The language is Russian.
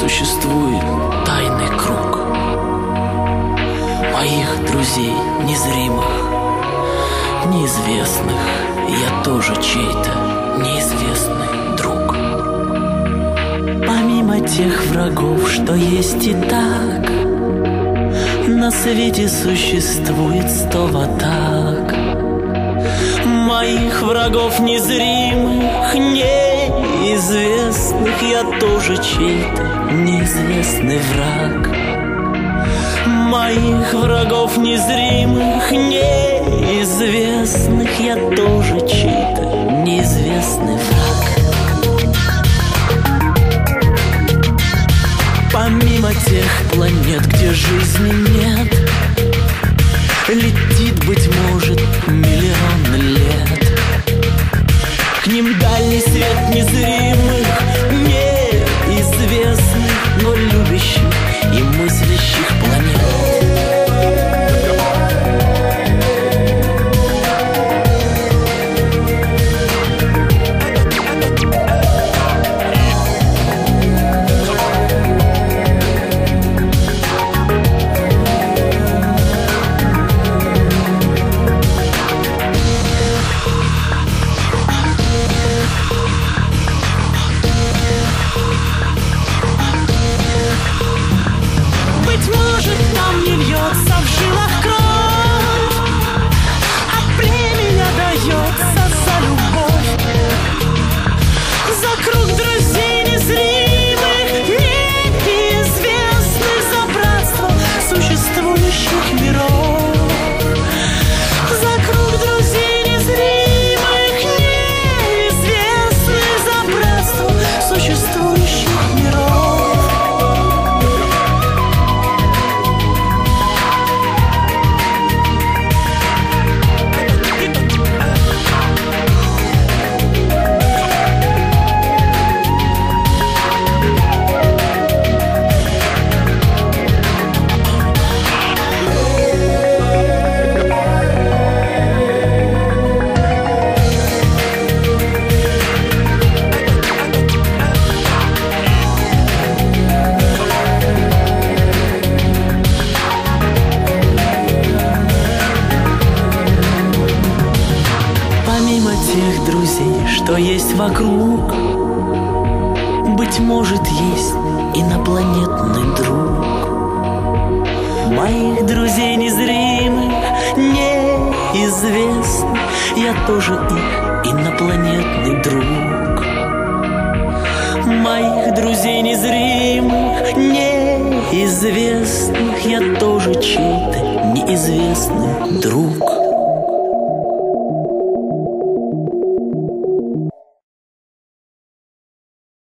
существует тайный круг моих друзей незримых, неизвестных. Я тоже чей-то неизвестный друг. Помимо тех врагов, что есть и так, на свете существует 100 атак. Моих врагов незримых, неизвестных, я тоже чей-то неизвестный враг. Моих врагов незримых, неизвестных, я тоже чей-то неизвестный враг. Помимо тех планет, где жизни нет, летит, быть может, миллион лет. К ним дальний свет незримых, неизвестных, но любящих и мыслящих планет. Тех друзей, что есть вокруг, быть может, есть инопланетный друг. Моих друзей незримых, неизвестных, я тоже их инопланетный друг. Моих друзей незримых, неизвестных, я тоже чей-то неизвестный друг.